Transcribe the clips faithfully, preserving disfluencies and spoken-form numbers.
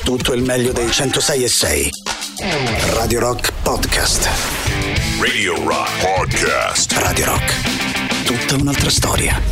tutto il meglio dei centosei e sei. Radio Rock Podcast. Radio Rock Podcast. Radio Rock, tutta un'altra storia.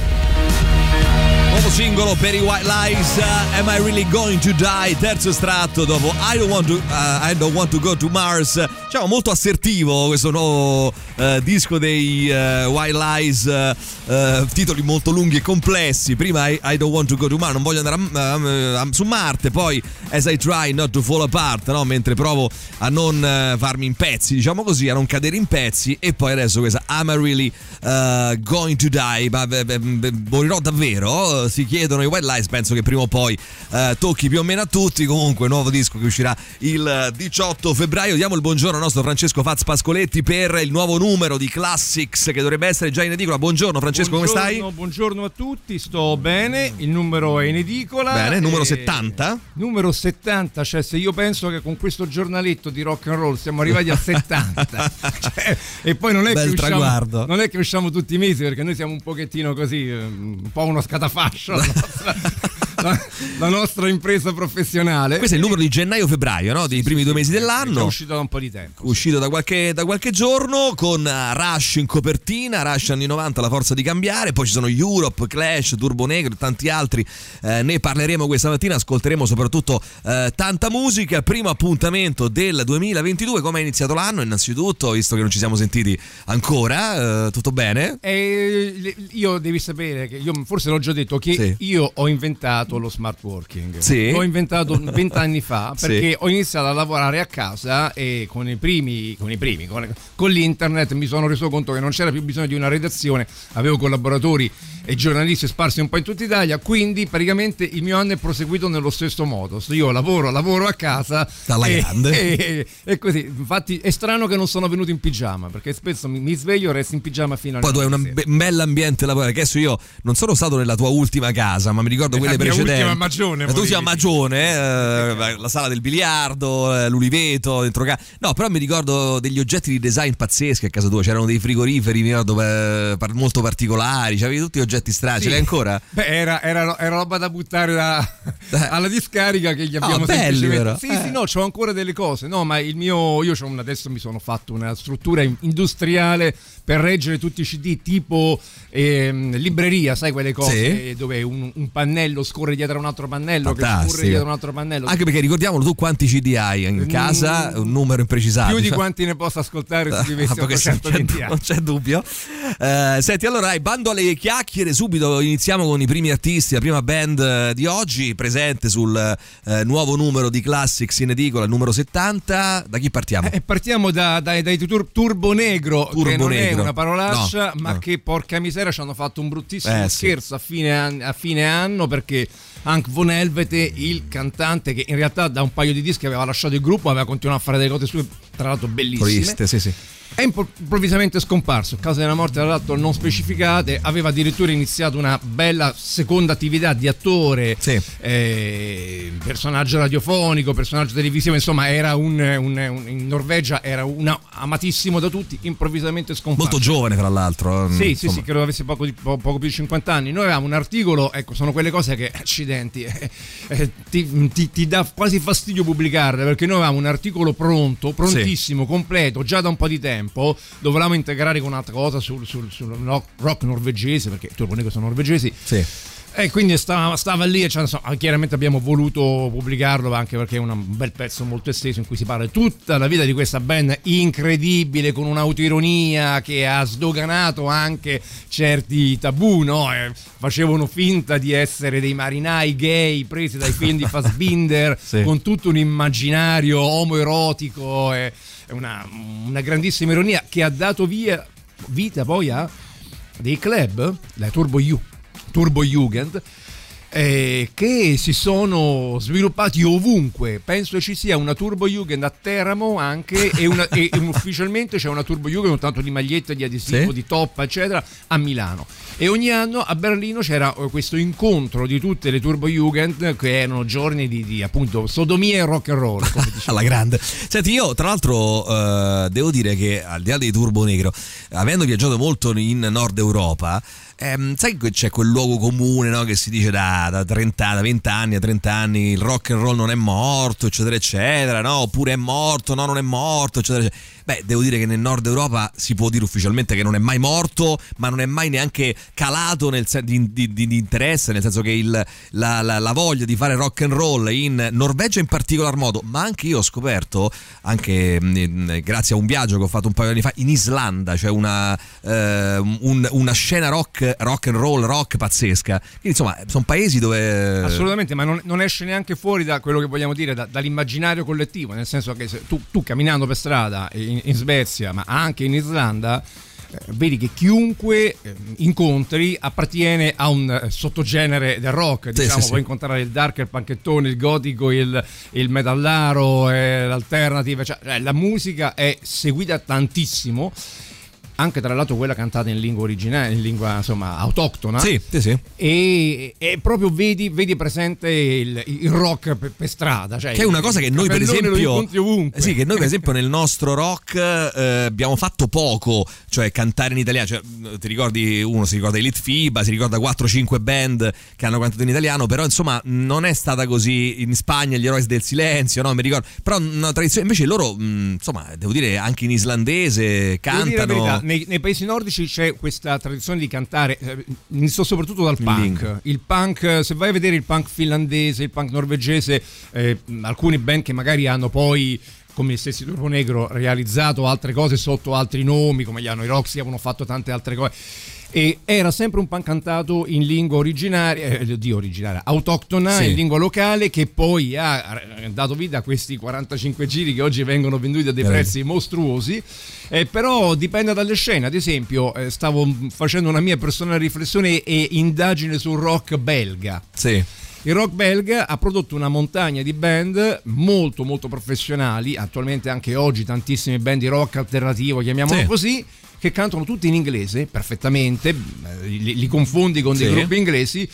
Nuovo singolo per i White Lies, uh, Am I Really Going to Die? Terzo estratto dopo I Don't Want to, uh, I Don't Want to Go to Mars. Diciamo molto assertivo questo nuovo uh, disco dei uh, White Lies, uh, uh, titoli molto lunghi e complessi. Prima I, I Don't Want to Go to Mars, non voglio andare a, a, a, su Marte. Poi As I Try Not to Fall Apart, no? Mentre provo a non uh, farmi in pezzi, diciamo così, a non cadere in pezzi. E poi adesso questa Am I Really uh, Going to Die? Ma beh, beh, beh, morirò davvero? Si chiedono i White Lies, penso che prima o poi eh, tocchi più o meno a tutti. Comunque nuovo disco che uscirà il diciotto febbraio. Diamo il buongiorno al nostro Francesco Faz Pascoletti per il nuovo numero di Classics che dovrebbe essere già in edicola. Buongiorno Francesco, buongiorno, come stai? Buongiorno a tutti, sto bene, il numero è in edicola. Bene, numero e... settanta? Numero settanta, cioè se io penso che con questo giornaletto di rock and roll siamo arrivati a settanta cioè, e poi non è, Bel che usciamo, traguardo. non è che usciamo tutti i mesi, perché noi siamo un pochettino così, un po' uno scatafascio la nostra, la, la nostra impresa professionale. Questo è il numero di gennaio-febbraio, no? Dei primi due mesi dell'anno. È uscito da un po' di tempo. Uscito sì. da, qualche, da qualche giorno, con Rush in copertina, Rush anni novanta, la forza di cambiare. Poi ci sono Europe, Clash, Turbo Negro e tanti altri. Eh, ne parleremo questa mattina, ascolteremo soprattutto eh, tanta musica. Primo appuntamento del duemilaventidue. Come è iniziato l'anno innanzitutto, visto che non ci siamo sentiti ancora? Eh, tutto bene? E io devi sapere che io forse l'ho già detto che sì. io ho inventato lo smart working. Sì. L'ho inventato vent'anni fa perché sì. ho iniziato a lavorare a casa e con i primi, con i primi, con, con l'internet mi sono reso conto che non c'era più bisogno di una redazione, avevo collaboratori e giornalisti sparsi un po' in tutta Italia, quindi praticamente il mio anno è proseguito nello stesso modo. Io lavoro, lavoro a casa dalla e, grande e, e così. Infatti è strano che non sono venuto in pigiama, perché spesso mi, mi sveglio e resto in pigiama fino a poi tu hai un be- bell'ambiente lavorare. Che adesso io non sono stato nella tua ultima casa, ma mi ricordo quelle la mia precedenti. Ultima Magione, la tua ultima Magione, eh, la sala del biliardo, eh, l'uliveto dentro casa. No, però mi ricordo degli oggetti di design pazzeschi a casa tua. C'erano dei frigoriferi, mi ricordo, eh, molto particolari. C'avevi tutti gli oggetti strani. Sì. Ce li hai ancora? Beh, era, era, era roba da buttare da, alla discarica che gli abbiamo oh, semplicemente. Belli, sì, eh. sì, no, c'ho ancora delle cose. No, ma il mio, io c'ho un, adesso mi sono fatto una struttura industriale per reggere tutti i C D tipo ehm, libreria, sai quelle cose, sì. dove un, un pannello scorre dietro a un altro pannello, fantastico. Che scorre dietro a un altro pannello. Anche perché ricordiamolo, tu quanti C D hai in casa? Mm, un numero imprecisato. Più di quanti ne posso ascoltare se vivessi ottocentoventi anni. Non c'è dubbio. Uh, senti, allora, hai bando alle chiacchiere, subito iniziamo con i primi artisti, la prima band di oggi presente sul uh, nuovo numero di Classics in edicola, il numero settanta. Da chi partiamo? Eh, partiamo da, dai, dai tur- Turbo Negro, Turbo che non Negro. è una parolaccia, no, ma no. che porca miseria ci hanno fatto un bruttissimo eh, scherzo sì. a, fine an- a fine anno, perché Hank Von Helvete, il cantante che in realtà da un paio di dischi aveva lasciato il gruppo, aveva continuato a fare delle cose sue, tra l'altro bellissime. Triste, sì, sì. È improvvisamente scomparso a causa della morte, tra l'altro non specificate. Aveva addirittura iniziato una bella seconda attività di attore, sì. eh, personaggio radiofonico, personaggio televisivo, insomma era un, un, un in Norvegia era un amatissimo da tutti, improvvisamente scomparso. Molto giovane tra l'altro. Sì, insomma. sì, sì, credo avesse poco, di, po- poco più di cinquanta anni. Noi avevamo un articolo, ecco, sono quelle cose che, accidenti, eh, eh, ti, ti, ti dà quasi fastidio pubblicarle, perché noi avevamo un articolo pronto, prontissimo, sì. completo, già da un po' di tempo. Dovevamo integrare con un'altra cosa sul, sul, sul rock, rock norvegese, perché i Turbo Negro sono norvegesi. Sì. E quindi stava, stava lì e cioè, insomma, chiaramente abbiamo voluto pubblicarlo, anche perché è un bel pezzo molto esteso in cui si parla di tutta la vita di questa band incredibile, con un'autoironia che ha sdoganato anche certi tabù, no? E facevano finta di essere dei marinai gay presi dai film di Fassbinder, sì. con tutto un immaginario omoerotico e una, una grandissima ironia che ha dato via, vita poi a dei club, la Turbo U Turbo Jugend, eh, che si sono sviluppati ovunque. Penso ci sia una Turbo Jugend a Teramo anche e, una, e, e ufficialmente c'è una Turbo Jugend con tanto di magliette, di adesivo, sì. di toppa eccetera a Milano, e ogni anno a Berlino c'era questo incontro di tutte le Turbo Jugend, che erano giorni di, di appunto sodomia e rock and roll, come alla grande. Senti, io tra l'altro uh, devo dire che al di là dei Turbo Negro, avendo viaggiato molto in Nord Europa, ehm, sai che c'è quel luogo comune, no? Che si dice da, da trenta, da venti anni a trenta anni il rock and roll non è morto, eccetera eccetera, no? Oppure è morto, no, non è morto, eccetera eccetera. Beh, devo dire che nel nord Europa si può dire ufficialmente che non è mai morto, ma non è mai neanche calato nel sen- di, di, di, di interesse, nel senso che il, la, la, la voglia di fare rock and roll in Norvegia in particolar modo, ma anche io ho scoperto, anche mh, grazie a un viaggio che ho fatto un paio di anni fa, in Islanda, cioè una, eh, un, una scena rock, rock and roll, rock pazzesca. Quindi insomma, sono paesi dove... Assolutamente, ma non, non esce neanche fuori da quello che vogliamo dire, da, dall'immaginario collettivo, nel senso che se tu, tu camminando per strada in, in Svezia, ma anche in Islanda, eh, vedi che chiunque eh, incontri appartiene a un eh, sottogenere del rock, sì, diciamo, sì, puoi sì. incontrare il dark, il panchettone, il gotico, il, il metallaro, eh, l'alternative, cioè, eh, la musica è seguita tantissimo, anche tra l'altro quella cantata in lingua originale, in lingua insomma autoctona. Sì, sì, sì. E, e proprio vedi, vedi presente il, il rock per, per strada, cioè che è una cosa che noi per esempio ovunque. sì, che noi per esempio nel nostro rock eh, abbiamo fatto poco, cioè cantare in italiano, cioè, ti ricordi, uno si ricorda Elite Fiba, si ricorda quattro cinque band che hanno cantato in italiano, però insomma non è stata così in Spagna, gli Eroi del Silenzio, no, mi ricordo, però una tradizione, invece loro mh, insomma devo dire anche in islandese cantano. Nei, nei paesi nordici c'è questa tradizione di cantare, eh, iniziò soprattutto dal punk. Link. Il punk, se vai a vedere il punk finlandese, il punk norvegese, eh, alcuni band che magari hanno poi, come gli stessi Turbo Negro, realizzato altre cose sotto altri nomi, come gli hanno i Roxy, avevano fatto tante altre cose. E era sempre un punk cantato in lingua originaria, eh, Dio originaria, autoctona, sì. in lingua locale, che poi ha dato vita a questi quarantacinque giri che oggi vengono venduti a dei prezzi mostruosi. Eh, però dipende dalle scene. Ad esempio, eh, stavo facendo una mia personale riflessione e indagine sul rock belga. Sì. Il rock belga ha prodotto una montagna di band molto molto professionali, attualmente anche oggi tantissime band di rock alternativo, chiamiamolo sì. così, che cantano tutti in inglese perfettamente, li, li confondi con dei sì. gruppi inglesi,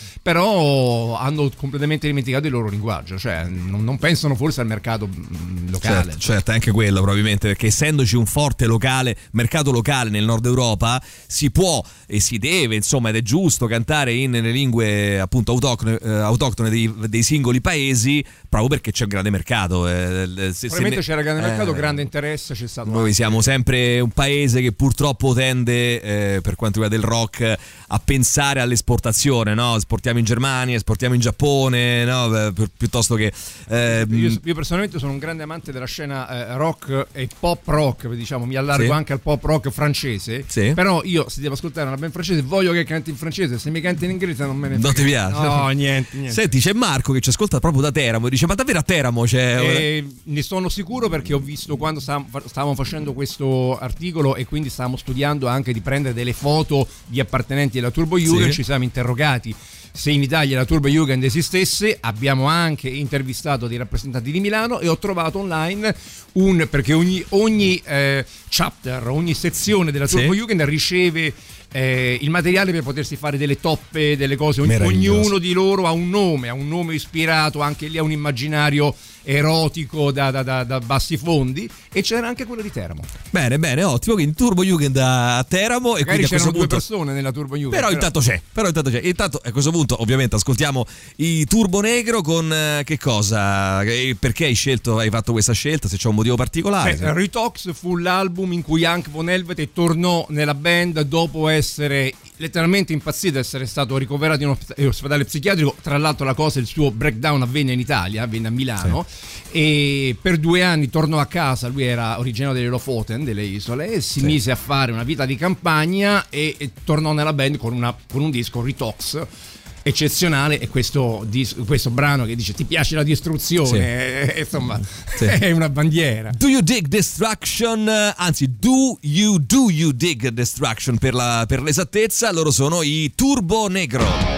però hanno completamente dimenticato il loro linguaggio, cioè non, non pensano forse al mercato locale. Certo, certo, anche quello probabilmente, perché essendoci un forte locale, mercato locale nel nord Europa, si può e si deve, insomma, ed è giusto cantare in, nelle lingue appunto autoctone, eh, autoctone dei, dei singoli paesi, proprio perché c'è un grande mercato. Eh, se, Probabilmente se c'era grande eh, mercato, grande interesse c'è stato. Noi anche. siamo sempre un paese che purtroppo tende, eh, per quanto riguarda il rock, a pensare all'esportazione, no? Esportiamo in Germania, esportiamo in Giappone, no? Per, piuttosto che eh, io, io personalmente sono un grande amante della scena eh, rock e pop rock, diciamo, mi allargo sì. anche al pop rock francese, sì. però io se devo ascoltare una band francese voglio che canti in francese, se mi canti in inglese non me ne frega. Non ti piace? No, niente, niente. Senti, c'è Marco che ci ascolta proprio da Teramo e dice: ma davvero a Teramo c'è? E ne sono sicuro perché ho visto quando stavamo, stavamo facendo questo articolo e quindi stavamo studiando anche di prendere delle foto di appartenenti alla Turbo Jugend, sì. ci siamo interrogati se in Italia la Turbo Jugend esistesse, abbiamo anche intervistato dei rappresentanti di Milano e ho trovato online un, perché ogni, ogni eh, chapter, ogni sezione della Turbo sì. Jugend riceve Eh, il materiale per potersi fare delle toppe, delle cose. Ogni, ognuno di loro ha un nome, ha un nome ispirato anche lì a un immaginario erotico da, da, da, da bassi fondi, e c'era anche quello di Teramo. Bene, bene, ottimo. Quindi Turbo Jugend a Teramo, e magari quindi a c'erano questo due punto... persone nella Turbo Jugend, però, però intanto c'è, però intanto c'è. Intanto a questo punto ovviamente ascoltiamo i Turbo Negro con eh, che cosa? Perché hai scelto, hai fatto questa scelta? Se c'è un motivo particolare? Eh, Retox fu l'album in cui Hank Von Helvete tornò nella band dopo essere letteralmente impazzito, essere stato ricoverato in un ospedale psichiatrico. Tra l'altro la cosa, il suo breakdown avvenne in Italia, avvenne a Milano, sì. E per due anni tornò a casa. Lui era originario delle Lofoten, delle isole, e si sì. mise a fare una vita di campagna e, e tornò nella band con, una, con un disco Retox eccezionale, e questo, questo brano che dice ti piace la distruzione, sì. e, insomma sì. è una bandiera. Do you dig destruction? Anzi, do you do you dig destruction per, la, per l'esattezza. Loro sono i Turbo Negro.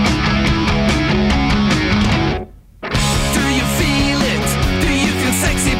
Sexy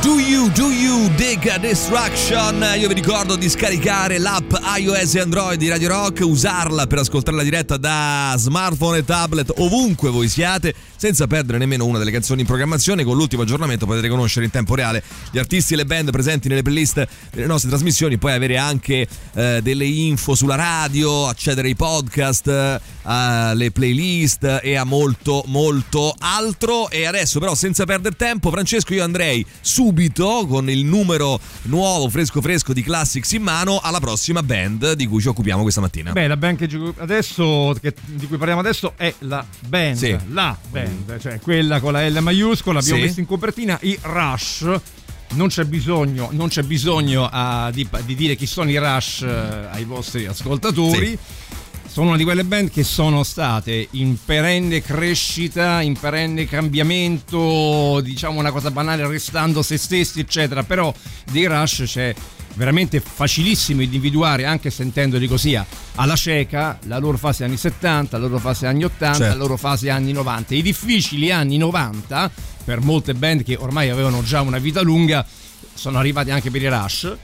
Do You, Do You Dig Destruction. Io vi ricordo di scaricare l'app iOS e Android di Radio Rock, usarla per ascoltare la diretta da smartphone e tablet ovunque voi siate, senza perdere nemmeno una delle canzoni in programmazione. Con l'ultimo aggiornamento potete conoscere in tempo reale gli artisti e le band presenti nelle playlist delle nostre trasmissioni, poi avere anche eh, delle info sulla radio, accedere ai podcast, eh, alle playlist e a molto molto altro. E adesso però, senza perdere tempo, Francesco, io andrei subito con il numero nuovo fresco fresco di Classics in mano alla prossima band di cui ci occupiamo questa mattina. Beh, la band che adesso che, di cui parliamo adesso è la band, sì. la band, cioè quella con la L maiuscola. Abbiamo sì. messo in copertina i Rush. Non c'è bisogno, non c'è bisogno uh, di, di dire chi sono i Rush uh, ai vostri ascoltatori. Sì. Sono una di quelle band che sono state in perenne crescita, in perenne cambiamento, diciamo una cosa banale, restando se stessi, eccetera. Però dei Rush c'è veramente facilissimo individuare, anche sentendoli così alla cieca, la loro fase anni settanta, la loro fase anni ottanta, certo. la loro fase anni novanta. I difficili anni novanta, per molte band che ormai avevano già una vita lunga, sono arrivati anche per i Rush.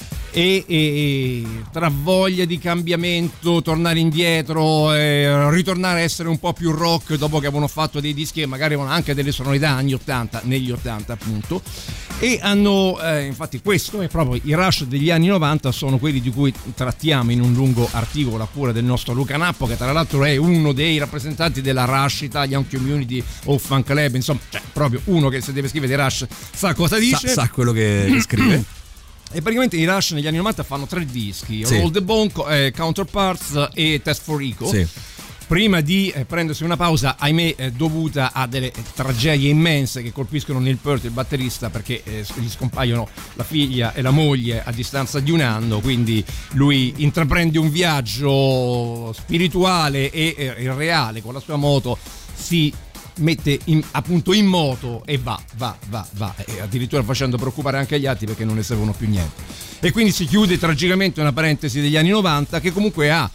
E, e, e tra voglia di cambiamento, tornare indietro, eh, ritornare a essere un po' più rock dopo che avevano fatto dei dischi che magari avevano anche delle sonorità anni ottanta, negli ottanta appunto, e hanno eh, infatti questo è proprio i Rush degli anni novanta, sono quelli di cui trattiamo in un lungo articolo a cura del nostro Luca Nappo, che tra l'altro è uno dei rappresentanti della Rush Italian Community of Fan Club, insomma, cioè proprio uno che se deve scrivere dei Rush sa cosa dice, sa, sa quello che scrive. E praticamente i Rush negli anni novanta fanno tre dischi, sì. Roll the Bone, eh, Counterparts e Test for Echo. Sì. Prima di eh, prendersi una pausa, ahimè, eh, dovuta a delle eh, tragedie immense che colpiscono Neil Peart, il batterista, perché eh, gli scompaiono la figlia e la moglie a distanza di un anno, quindi lui intraprende un viaggio spirituale e eh, reale con la sua moto, si mette in, appunto in moto e va, va, va, va, e addirittura facendo preoccupare anche gli altri perché non ne sapevano più niente. E quindi si chiude tragicamente una parentesi degli anni novanta che comunque ha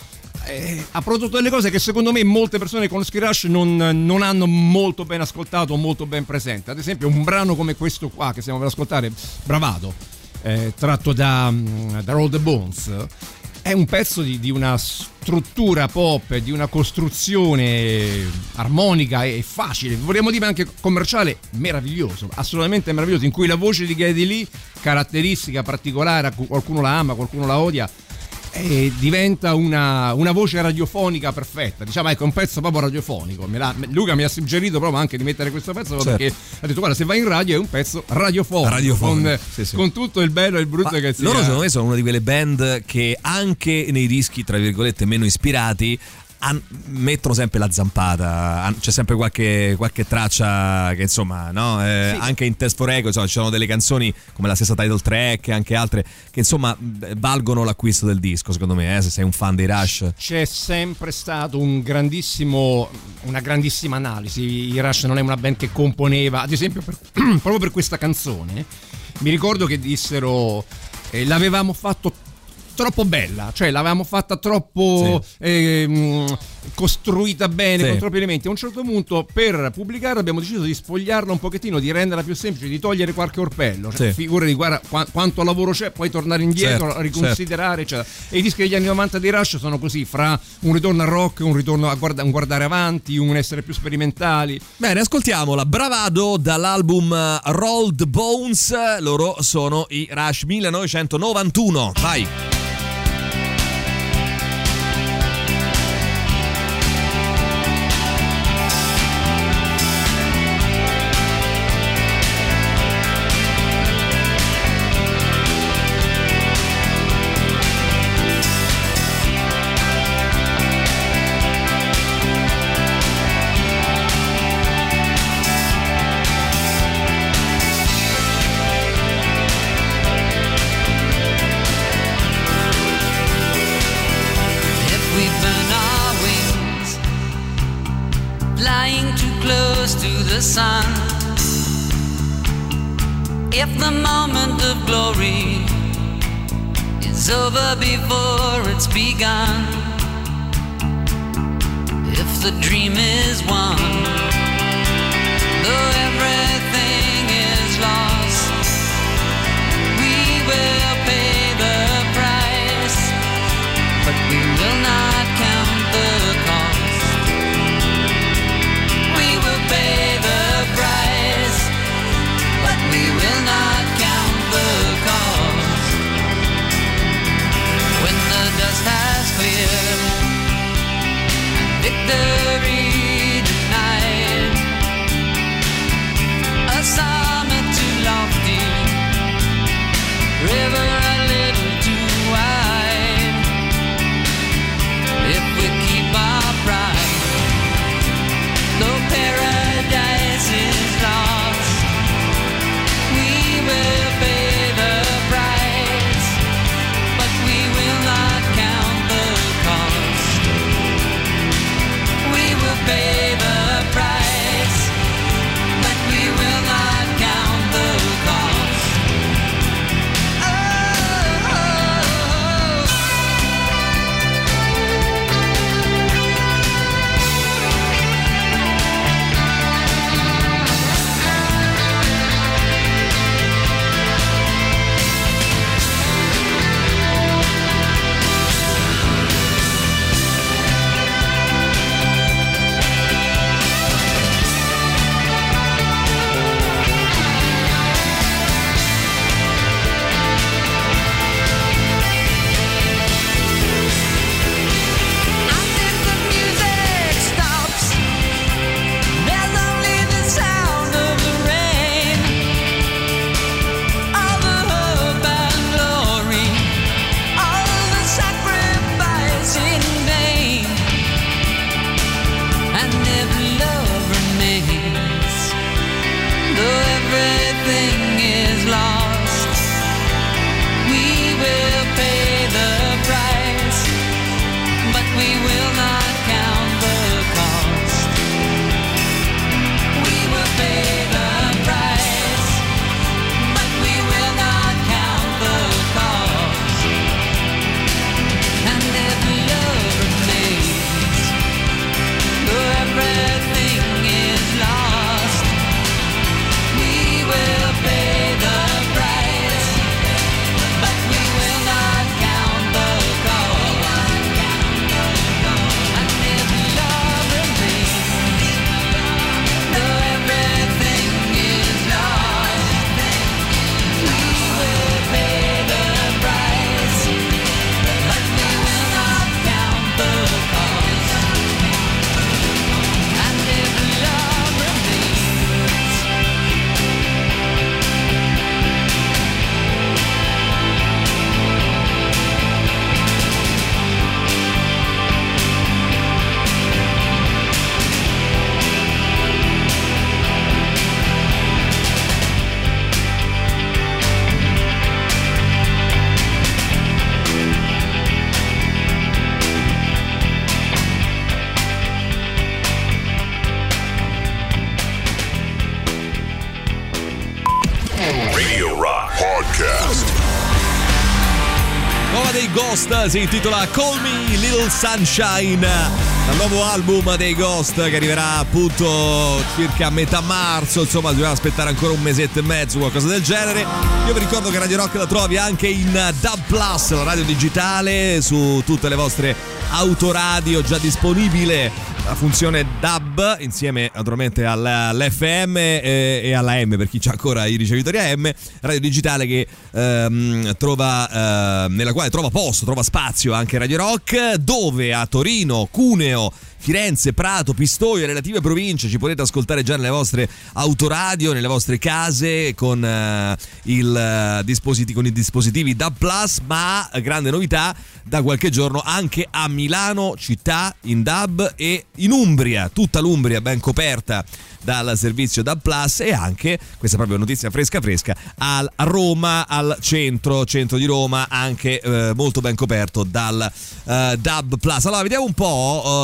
eh, ha prodotto delle cose che secondo me molte persone che conoscono i Rush non, non hanno molto ben ascoltato o molto ben presente. Ad esempio un brano come questo qua che stiamo per ascoltare, Bravado, eh, tratto da, da Roll the Bones, è un pezzo di, di una struttura pop, di una costruzione armonica e facile, vogliamo dire anche commerciale, meraviglioso, assolutamente meraviglioso, in cui la voce di Geddy Lee, caratteristica particolare, qualcuno la ama, qualcuno la odia, e diventa una, una voce radiofonica perfetta, diciamo, ecco, un pezzo proprio radiofonico. Me la, Luca mi ha suggerito proprio anche di mettere questo pezzo, certo. Perché ha detto guarda, se vai in radio è un pezzo radiofonico, radiofonico con, sì, sì. con tutto il bello e il brutto. Ma che sia. Loro secondo me sono una di quelle band che anche nei dischi tra virgolette meno ispirati an- mettono sempre la zampata, an- c'è sempre qualche, qualche traccia che insomma, no? Eh, sì. Anche in Test for Echo, insomma, ci sono delle canzoni come la stessa title track e anche altre che insomma valgono l'acquisto del disco, secondo me, eh, se sei un fan dei Rush. C'è sempre stato un grandissimo una grandissima analisi. I Rush non è una band che componeva, ad esempio per, proprio per questa canzone mi ricordo che dissero eh, l'avevamo fatto troppo bella, cioè l'avevamo fatta troppo sì. eh, costruita bene, sì. con troppi elementi. A un certo punto per pubblicarla abbiamo deciso di spogliarla un pochettino, di renderla più semplice, di togliere qualche orpello, cioè, sì. figura di guarda qu- quanto lavoro c'è, poi tornare indietro, certo, riconsiderare, certo. eccetera. E i dischi degli anni novanta di Rush sono così, fra un ritorno al rock, un ritorno a guarda- un guardare avanti, un essere più sperimentali. Bene, ascoltiamola. Bravado dall'album Rolled Bones. Loro sono i Rush millenovecentonovantuno. Vai. The sun. If the moment of glory is over before it's begun, if the dream is won, though everything is lost, will pay the price, but we will not count the cost. We will pay the price, but we will not count the cost. When the dust has cleared, victory denied, a summit too lofty, river a little too wide. If we keep our pride, though paradise is lost, we will pay the price, but we will not count the cost. We will pay the price, but we will not count the cost. Oh, oh, oh. And if the music stops, there's only the sound of the rain. All the hope and glory, all the sacrifice in vain. And if love remains, though everything is lost, we will pay the price, but we will not count the cost. We will pay the price, but we will not count the cost. And if love remains, though everything is lost, we will pay the price, but we will not count the cost. And if love remains, though everything is lost, we will pay the price, but we will not count the cost. And if love remains, Radio Rock Podcast. Nuova dei Ghost, si intitola Call Me Little Sunshine, dal nuovo album dei Ghost che arriverà appunto circa a metà marzo. Insomma, dobbiamo aspettare ancora un mesetto e mezzo, qualcosa del genere. Io vi ricordo che Radio Rock la trovi anche in Dub Plus, la radio digitale, su tutte le vostre autoradio, già disponibile la funzione D A B insieme naturalmente all'F M e, e alla M per chi c'ha ancora i ricevitori A M, radio digitale che ehm, trova eh, nella quale trova posto, trova spazio anche Radio Rock, dove a Torino, Cuneo, Firenze, Prato, Pistoia e relative province ci potete ascoltare già nelle vostre autoradio, nelle vostre case con, uh, il, uh, dispositivi, con i dispositivi D A B plus, ma grande novità da qualche giorno anche a Milano città in D A B e in Umbria, tutta l'Umbria ben coperta dal servizio D A B plus, e anche, questa è proprio notizia fresca fresca, al, a Roma, al centro, centro di Roma, anche eh, molto ben coperto dal uh, D A B plus. Allora vediamo un po' uh, chi c'è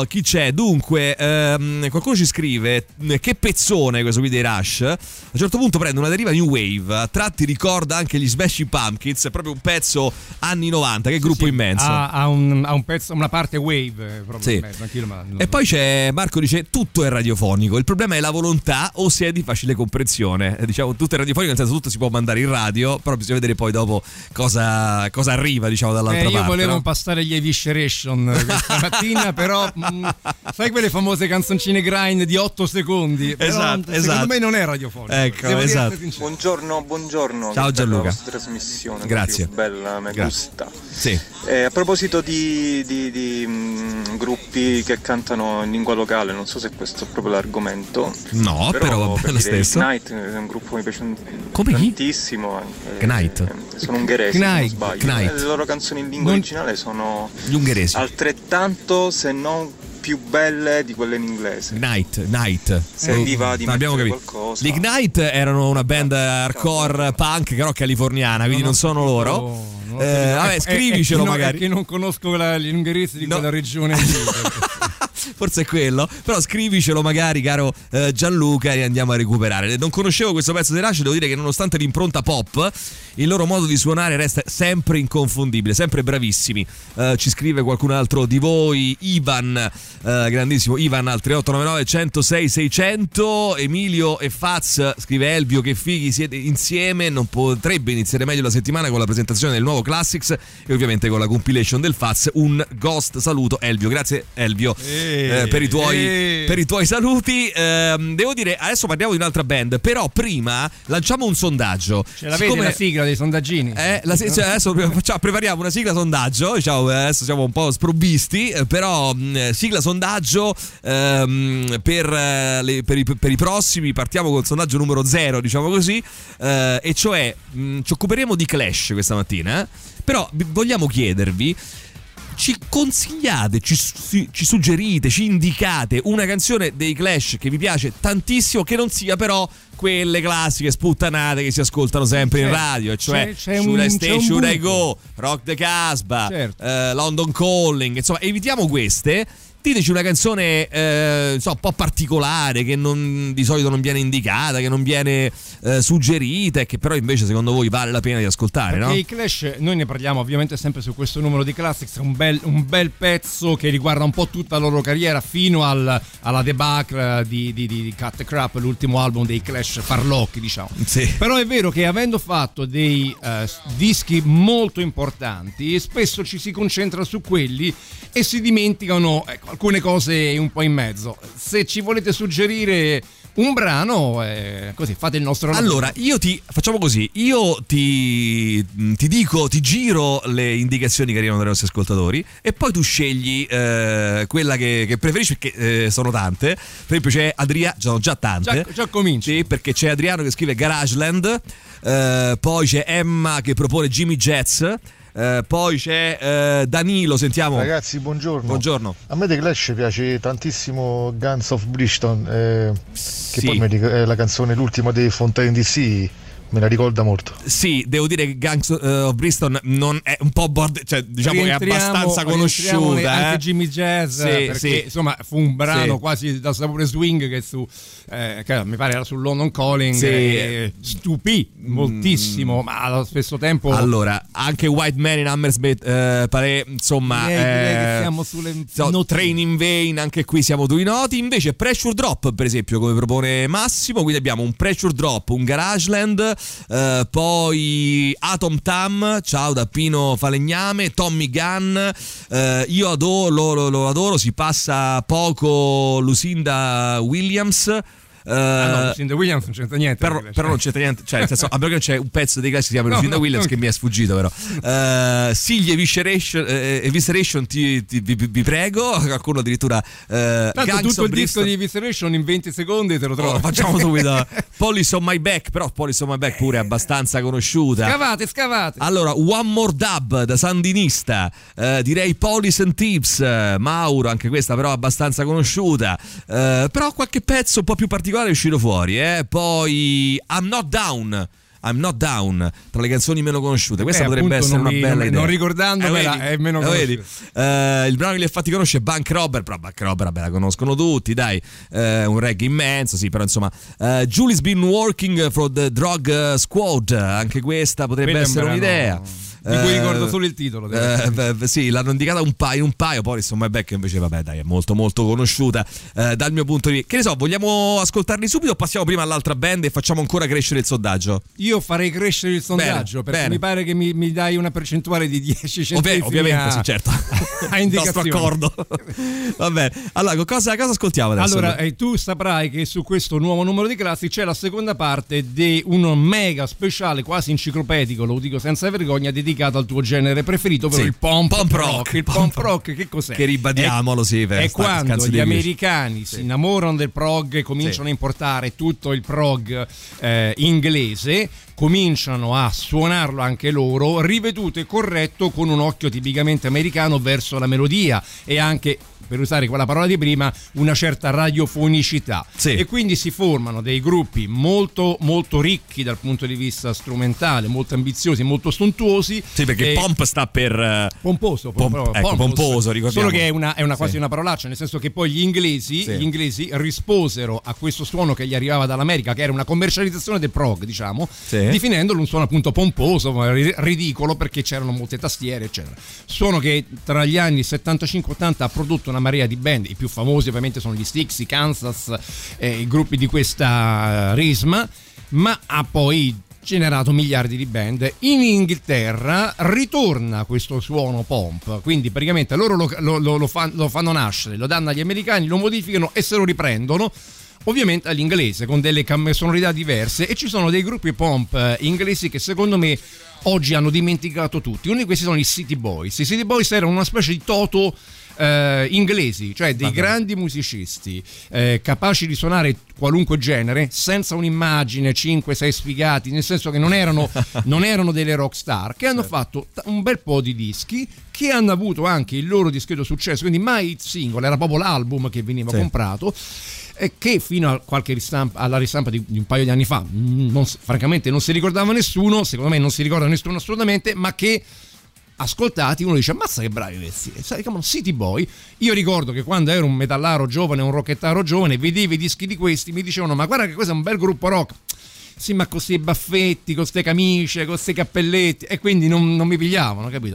dunque, ehm, qualcuno ci scrive che pezzone questo qui dei Rush. A un certo punto prende una deriva new wave, a tratti ricorda anche gli Smashing Pumpkins, è proprio un pezzo anni novanta, che gruppo sì, immenso. Ha, ha, un, ha un pezzo, una parte wave proprio Sì. in mezzo, anch'io lo- lo- E poi c'è Marco dice tutto è radiofonico, il problema è la volontà o se è di facile comprensione. Eh, diciamo tutto è radiofonico, nel senso tutto si può mandare in radio, però bisogna vedere poi dopo cosa, cosa arriva, diciamo, dall'altra Eh, io parte. volevo no? passare gli Evisceration questa mattina, però mh, sai quelle famose canzoncine grind di otto secondi? Però, Esatto, secondo esatto. me non è radiofonico. Ecco, Devo esatto. dirti sincero. Buongiorno, buongiorno. Ciao, che bella Gianluca. la vostra trasmissione. Grazie. Più bella, me Grazie. gusta. Sì. Eh, a proposito di, di- di, mh, gruppi che cantano in lingua locale, non so se questo è proprio l'argomento. No, però va per bene lo dire, stesso. Knight è un gruppo che mi piace un- Come chi? tantissimo. eh, Knight? eh, sono ungheresi, se non Knight, sbaglio. Knight. Eh, Le loro canzoni in lingua Non- originale sono Gli ungheresi. altrettanto, se non più belle di quelle in inglese. Night, Night. Serviva di Non abbiamo mettere capito. qualcosa. Gli Ignite erano una band hardcore punk, però californiana, quindi non sono loro. Oh, non ho Eh, capito. vabbè, È- è- scrivicelo è che no- magari. È che non conosco la- gli ungheresi di No. quella regione lì. Forse è quello, però scrivicelo magari, caro eh, Gianluca, e andiamo a recuperare. Non conoscevo questo pezzo dei Rush, devo dire che nonostante l'impronta pop, il loro modo di suonare resta sempre inconfondibile, sempre bravissimi. Eh, ci scrive qualcun altro di voi, Ivan, eh, grandissimo Ivan al tre otto nove nove, centosei, seicento. Emilio e Faz, scrive Elvio, che fighi siete insieme, non potrebbe iniziare meglio la settimana con la presentazione del nuovo Classics e ovviamente con la compilation del Faz. Un ghost saluto, Elvio. Grazie Elvio. Eh, per, i tuoi, eh. per i tuoi saluti. Ehm, devo dire, adesso parliamo di un'altra band, però prima lanciamo un sondaggio. Ce l'avete Siccome- la sigla dei sondaggini? eh, la, cioè, adesso facciamo- prepariamo una sigla sondaggio, diciamo, adesso siamo un po' sprovvisti, eh, però mh, sigla sondaggio ehm, per, eh, le- per, i, per i prossimi. Partiamo col sondaggio numero zero, diciamo così, eh, e cioè mh, ci occuperemo di Clash questa mattina, eh, però vi- vogliamo chiedervi, ci consigliate, ci, su- ci suggerite, ci indicate una canzone dei Clash che vi piace tantissimo, che non sia però quelle classiche sputtanate che si ascoltano sempre in C'è- radio, e cioè c'è- c'è Should un- I Stay, c'è un Should I buco. Go, Rock the Casbah, Certo. eh, London Calling, insomma evitiamo queste. Diteci una canzone eh, insomma, un po' particolare, che non, di solito non viene indicata, che non viene eh, suggerita, e che però invece secondo voi vale la pena di ascoltare, no? Perché i Clash, noi ne parliamo ovviamente sempre su questo numero di Classics, è un bel, un bel pezzo che riguarda un po' tutta la loro carriera fino al, alla debacle di, di, di Cut the Crap, l'ultimo album dei Clash farlocchi, diciamo. Sì. Però è vero che avendo fatto dei eh, dischi molto importanti, spesso ci si concentra su quelli e si dimenticano ecco, alcune cose un po' in mezzo. Se ci volete suggerire un brano, eh, così fate il nostro lavoro. Allora, io ti facciamo così, io ti, ti dico, ti giro le indicazioni che arrivano dai nostri ascoltatori e poi tu scegli eh, quella che, che preferisci, perché eh, sono tante. Per esempio c'è Adriano, sono già tante. Già, già cominci. Sì, perché c'è Adriano che scrive Garageland, eh, poi c'è Emma che propone Jimmy Jazz. Eh, poi c'è eh, Danilo, sentiamo. Ragazzi, buongiorno. Buongiorno. A me The Clash piace tantissimo Guns of Brixton, eh, Sì. che poi mi ric- è la canzone, l'ultima dei Fontaine D C, me la ricorda molto. Sì, devo dire che Gangs of Brixton non è un po' bord- cioè diciamo che è Rientriamo- abbastanza rientriamo conosciuta, anche eh. Jimmy Jazz, Sì, perché sì. insomma fu un brano Sì. quasi da sapore swing che su eh, che mi pare era su London Calling, Sì. e stupì moltissimo, ma allo stesso tempo Allora, anche White Man in Hammersmith, eh, pare, insomma, direi, direi che eh, siamo sulle so, notine. Train in Vain, anche qui siamo due noti. Invece Pressure Drop, per esempio, come propone Massimo, quindi abbiamo un Pressure Drop, un Garageland, eh, poi Atom Tam, ciao da Pino Falegname, Tommy Gunn, eh, io adoro, lo, lo, lo adoro, si passa poco Lucinda Williams. Ah, no, eh, Lucinda Williams non c'entra niente. però, perché, però non cioè, c'entra niente, cioè nel senso, a meno che c'è un pezzo dei Clash che si chiama No, Lucinda no, Williams no. che mi è sfuggito, però uh, Sigli Evisceration, eh, Evisceration ti, ti- vi, vi prego, qualcuno addirittura eh, tanto Gangs tutto of il disco Brixton. di Evisceration in venti secondi te lo trovo. Oh, facciamo subito Police on My Back, però Police on My Back pure è abbastanza conosciuta. Scavate, scavate. Allora, One More Dub da Sandinista, eh, direi Police and Tips, eh, Mauro, anche questa però abbastanza conosciuta, eh, però qualche pezzo un po' più particolare è uscito fuori, eh. Poi I'm Not Down, I'm Not Down, tra le canzoni meno conosciute. Questa Eh, potrebbe appunto, essere non una mi- bella non- idea. non ricordandomela, Eh, vedi? è meno Eh, vedi? conosciuta. Eh, il brano che li ha fatti conoscere è Bank Robber, però Bank Robber vabbè, la conoscono tutti, dai. Eh, un reggae immenso, sì, però insomma. eh, Julie's been working for the Drug Squad, anche questa potrebbe Quello è un essere brano un'idea. di cui Eh, ricordo solo il titolo. eh, beh, beh, sì, l'hanno indicata un paio, un paio, poi insomma Beck invece vabbè dai è molto molto conosciuta eh, dal mio punto di vista. Che ne so, vogliamo ascoltarli subito o passiamo prima all'altra band e facciamo ancora crescere il sondaggio? Io farei crescere il sondaggio, Bene, perché bene. mi pare che mi, mi dai una percentuale di dieci Ovvi- centesimi ovviamente a, sì, certo. a Il indicazione. nostro accordo. Va bene. Allora, cosa, cosa ascoltiamo adesso? Allora, eh, tu saprai che su questo nuovo numero di classi c'è la seconda parte di uno mega speciale, quasi enciclopedico, lo dico senza vergogna, dedicato al tuo genere preferito, ovvero Sì, il pump, pump rock. rock. Il Pump pump rock, che cos'è? Che ribadiamolo, è, sì, per è sta- quando scanso gli di English. americani si innamorano del prog e cominciano Sì. a importare tutto il prog eh, inglese, cominciano a suonarlo anche loro, riveduto e corretto con un occhio tipicamente americano verso la melodia e anche, per usare quella parola di prima, una certa radiofonicità. Sì. E quindi si formano dei gruppi molto molto ricchi dal punto di vista strumentale, molto ambiziosi, molto sontuosi. Sì, perché E- pomp sta per eh, Pomposo, Pom- proprio, ecco, pompous. pomposo, ricordiamo. Solo che è, una, è una quasi Sì. una parolaccia, nel senso che poi gli inglesi, Sì. gli inglesi risposero a questo suono che gli arrivava dall'America, che era una commercializzazione del prog, diciamo, Sì. definendolo un suono appunto pomposo, ri- ridicolo, perché c'erano molte tastiere, eccetera. Suono che tra gli anni settantacinque ottanta ha prodotto una marea di band, i più famosi ovviamente sono gli Styx, i Kansas, eh, i gruppi di questa risma, ma ha poi generato miliardi di band. In Inghilterra ritorna questo suono pomp, quindi praticamente loro lo, lo, lo, lo, fan- lo fanno nascere, lo danno agli americani, lo modificano e se lo riprendono ovviamente all'inglese con delle cam- sonorità diverse, e ci sono dei gruppi pomp eh, inglesi che secondo me oggi hanno dimenticato tutti. Uno di questi sono i City Boys. I City Boys erano una specie di Toto eh, inglesi, cioè dei Vabbè. grandi musicisti eh, capaci di suonare qualunque genere senza un'immagine, cinque sei sfigati, nel senso che non erano, non erano delle rock star, che hanno fatto t- un bel po' di dischi, che hanno avuto anche il loro discreto successo, quindi mai il singolo, era proprio l'album che veniva Sì. comprato, e che fino a qualche ristampa, alla ristampa di, di un paio di anni fa non, francamente non si ricordava nessuno, secondo me non si ricorda nessuno assolutamente, ma che ascoltati uno dice ammazza che bravi questi, si chiamano City Boy. Io ricordo che quando ero un metallaro giovane, un rockettaro giovane, vedevo i dischi di questi, mi dicevano ma guarda che questo è un bel gruppo rock. Sì, ma con questi baffetti, con queste camicie, con questi cappelletti, e quindi non, non mi pigliavano, capito?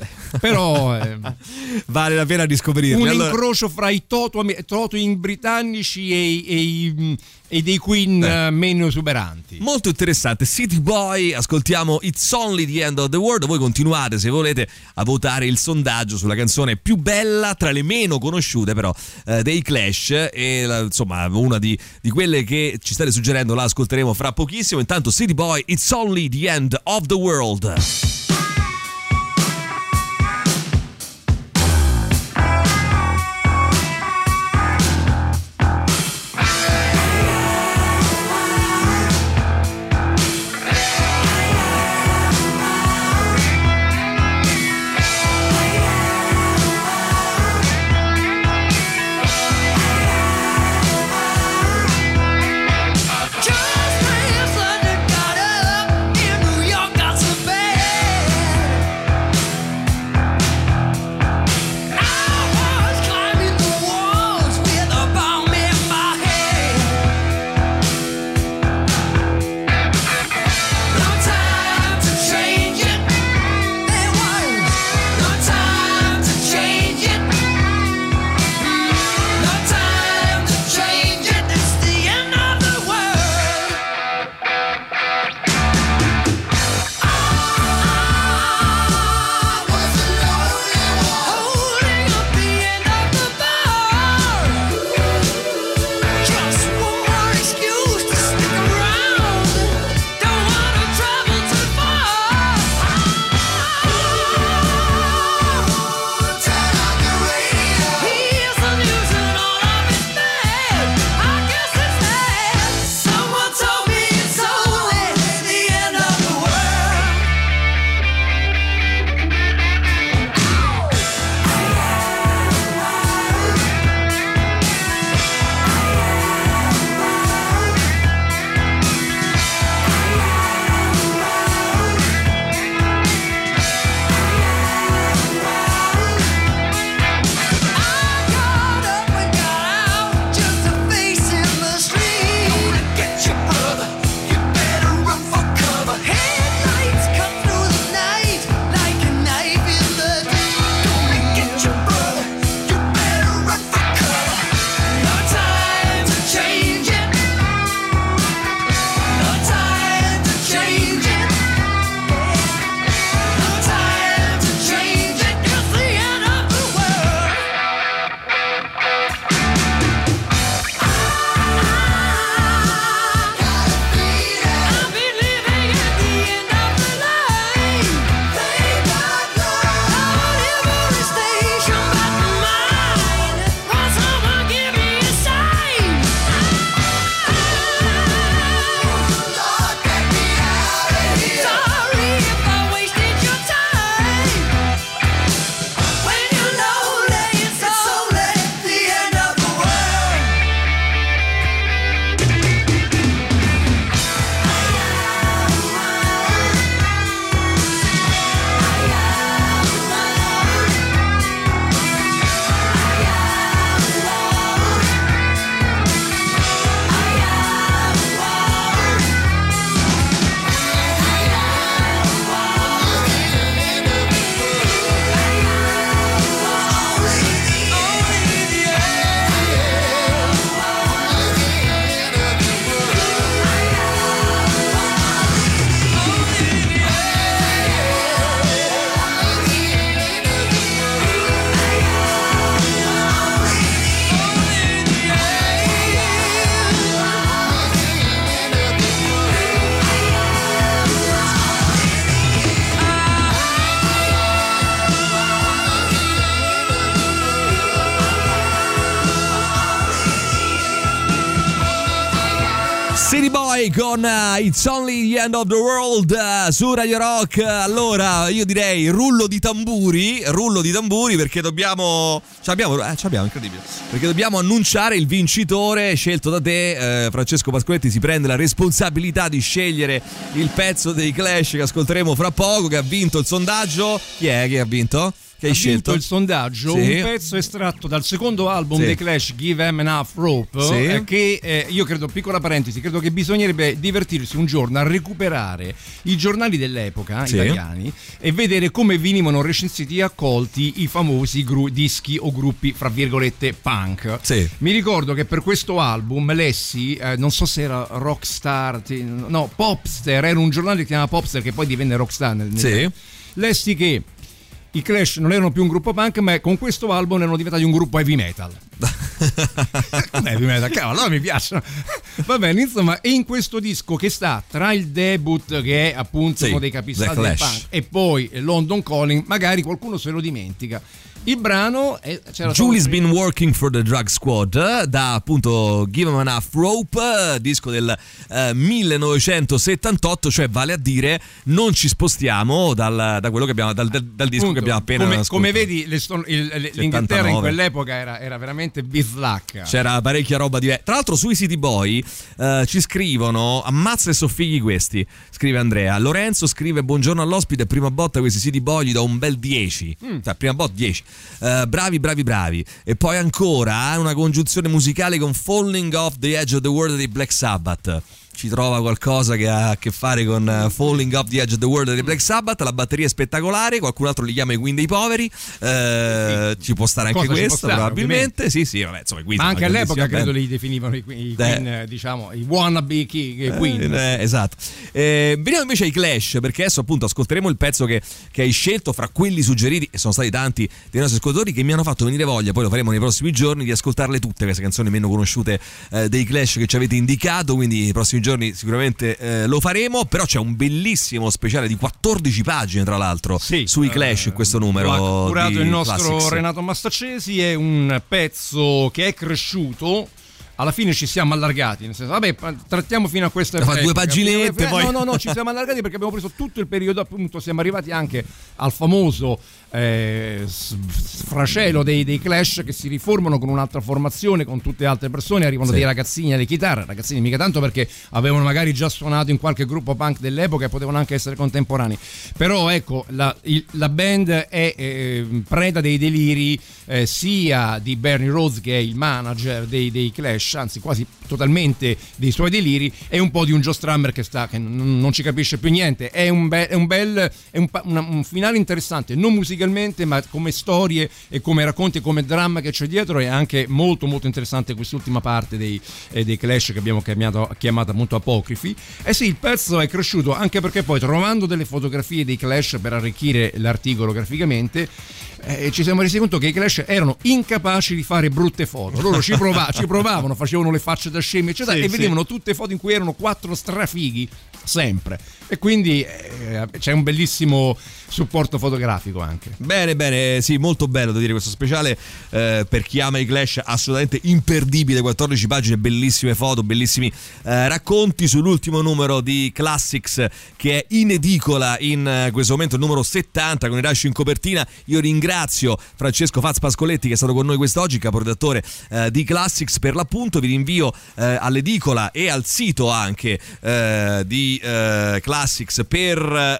Però eh, vale la pena riscoprirli. un Allora- incrocio fra i Toto, Toto in britannici e, i- e, i- e dei Queen Eh. eh, meno esuberanti. Molto interessante. City Boy, ascoltiamo It's Only the End of the World. Voi continuate, se volete, a votare il sondaggio sulla canzone più bella tra le meno conosciute però eh, dei Clash, e la- insomma una di, di quelle che ci state suggerendo la ascolteremo fra pochissimo. Intanto City Boy, It's Only the End of the World. Just as London got up in New York got so bad. Boy con uh, It's Only the End of the World uh, su Radio Rock. Allora io direi rullo di tamburi, rullo di tamburi perché dobbiamo ci abbiamo, eh, ci abbiamo, incredibile, perché dobbiamo annunciare il vincitore scelto da te. eh, Francesco Pascoletti si prende la responsabilità di scegliere il pezzo dei Clash che ascolteremo fra poco, che ha vinto il sondaggio. Chi è che ha vinto? Che hai ha vinto scelto il sondaggio, sì. Un pezzo estratto dal secondo album sì. dei Clash, Give Em Enough Rope, sì. eh, che eh, io credo, piccola parentesi, credo che bisognerebbe divertirsi un giorno a recuperare i giornali dell'epoca sì. italiani e vedere come venivano recensiti e accolti i famosi gru- dischi o gruppi fra virgolette punk. Sì. Mi ricordo che per questo album lessi, eh, non so se era Rockstar, no, Popster, era un giornale che si chiamava Popster che poi divenne Rockstar nel, nel sì. lessi che i Clash non erano più un gruppo punk, ma con questo album erano diventati un gruppo heavy metal. Heavy metal, cavolo, allora mi piacciono. Va bene, insomma, e in questo disco che sta tra il debut, che è appunto sì, uno dei capisaldi del punk, e poi London Calling, magari qualcuno se lo dimentica. Il brano è, Julie's Been Working for the Drug Squad, da appunto Give 'Em Enough Rope, disco del eh, millenovecentosettantotto, cioè vale a dire non ci spostiamo dal, da quello che abbiamo dal, dal, dal disco appunto, che abbiamo appena come, ascoltato. come vedi le sto, il, l'Inghilterra in quell'epoca era, era veramente bislacca, c'era parecchia roba diversa. Tra l'altro sui City Boy eh, ci scrivono: ammazza e so fighi questi, scrive Andrea. Lorenzo scrive: buongiorno all'ospite, prima botta questi City Boy gli do un bel dieci, mm. cioè prima botta dieci. Uh, bravi bravi bravi. E poi ancora una congiunzione musicale con Falling Off the Edge of the World dei Black Sabbath. Ci trova qualcosa che ha a che fare con uh, Falling Off the Edge of the World dei Black Sabbath. La batteria è spettacolare, qualcun altro li chiama i Queen dei poveri. uh, ci può stare anche Cosa questo stare, probabilmente, sì sì vabbè, insomma, Queen, ma anche all'epoca credo band. li definivano i, i Queen, eh. diciamo i wannabe Queen, eh, eh, esatto. eh, veniamo invece ai Clash, perché adesso appunto ascolteremo il pezzo che, che hai scelto fra quelli suggeriti, e sono stati tanti dei nostri ascoltatori che mi hanno fatto venire voglia, poi lo faremo nei prossimi giorni, di ascoltarle tutte queste canzoni meno conosciute eh, dei Clash che ci avete indicato, quindi nei prossimi giorni sicuramente Eh, lo faremo. Però c'è un bellissimo speciale di quattordici pagine tra l'altro sì, sui Clash in questo numero. Lo ha curato il nostro Classics. Renato Mastaccesi. È un pezzo che è cresciuto. Alla fine ci siamo allargati, nel senso, vabbè, trattiamo fino a questa fa due paginette, eh, poi no no no ci siamo allargati perché abbiamo preso tutto il periodo, appunto siamo arrivati anche al famoso eh, sfracello dei, dei Clash, che si riformano con un'altra formazione, con tutte altre persone, arrivano sì. dei ragazzini alle chitarre, ragazzini mica tanto perché avevano magari già suonato in qualche gruppo punk dell'epoca e potevano anche essere contemporanei, però ecco la, il, la band è eh, preda dei deliri eh, sia di Bernie Rhodes, che è il manager dei, dei Clash, anzi quasi totalmente dei suoi deliri, e un po' di un Joe Strummer che sta che non, non ci capisce più niente. È un bel è un bel è un, una, un finale interessante, non musicalmente ma come storie e come racconti e come dramma che c'è dietro. È anche molto molto interessante quest'ultima parte dei, eh, dei Clash che abbiamo chiamato, chiamato appunto apocrifi. E sì, il pezzo è cresciuto anche perché poi, trovando delle fotografie dei Clash per arricchire l'articolo graficamente, Eh, ci siamo resi conto che i Clash erano incapaci di fare brutte foto. Loro ci, prova- ci provavano, facevano le facce da scemi eccetera, sì, e vedevano sì. tutte foto in cui erano quattro strafighi sempre, e quindi eh, c'è un bellissimo supporto fotografico anche. Bene bene, sì, molto bello da dire questo speciale, eh, per chi ama i Clash assolutamente imperdibile, quattordici pagine, bellissime foto, bellissimi eh, racconti sull'ultimo numero di Classics, che è in edicola in eh, questo momento, il numero settanta, con il Rush in copertina. Io ringrazio Francesco Faz Pascoletti, che è stato con noi quest'oggi, caporedattore eh, di Classics per l'appunto. Vi rinvio eh, all'edicola e al sito anche eh, di eh, Classics per,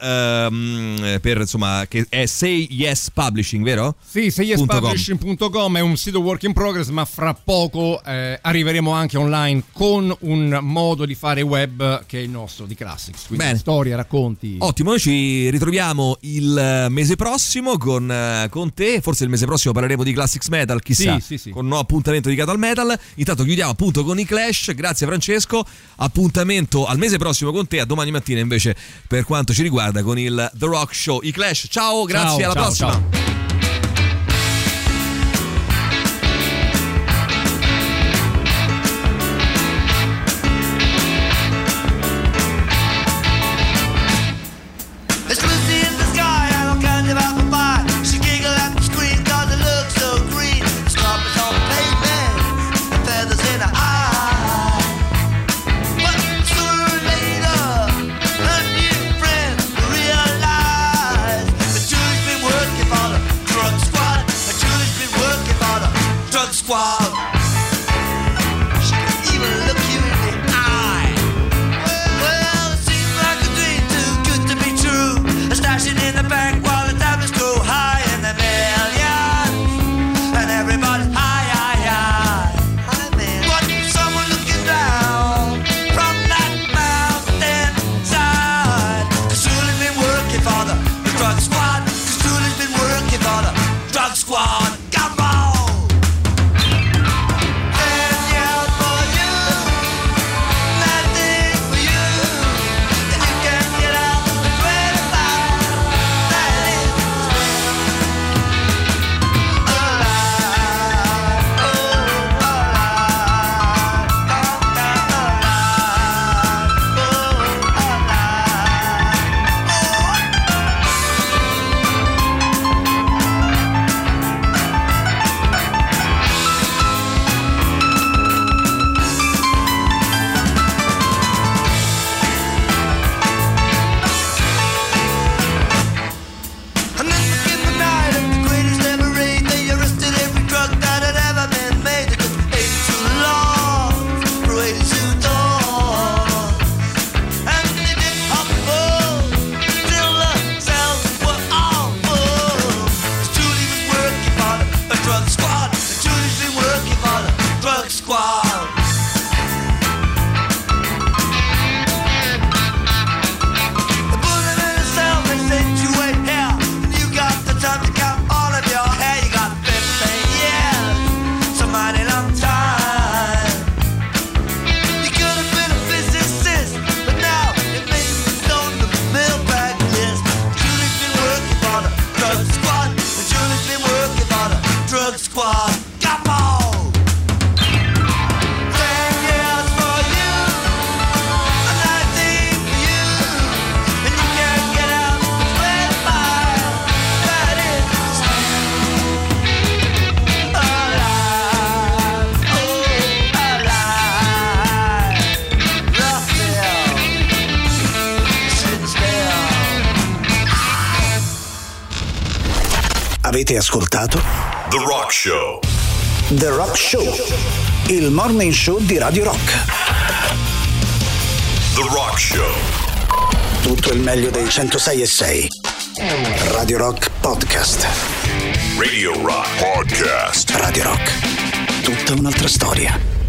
eh, per insomma, che è Say Yes Publishing, vero? Sì, say yes publishing punto com è un sito work in progress, ma fra poco eh, arriveremo anche online con un modo di fare web che è il nostro di Classics, quindi bene. Storie, racconti. Ottimo, noi ci ritroviamo il mese prossimo con, con te, forse il mese prossimo parleremo di Classics Metal, chissà, sì, sì, sì. con un nuovo appuntamento dedicato al metal. Intanto chiudiamo appunto con i Clash. Grazie Francesco, appuntamento al mese prossimo con te, a domani mattina invece per quanto ci riguarda con il The Rock Show. I Clash, ciao, grazie, ciao, alla ciao, prossima. Ciao. Feathers in her eye, but soon Avete ascoltato The Rock Show. The Rock Show, il morning show di Radio Rock. The Rock Show. Tutto il meglio dei centosei e sei. Radio Rock Podcast. Radio Rock Podcast. Radio Rock. Tutta un'altra storia.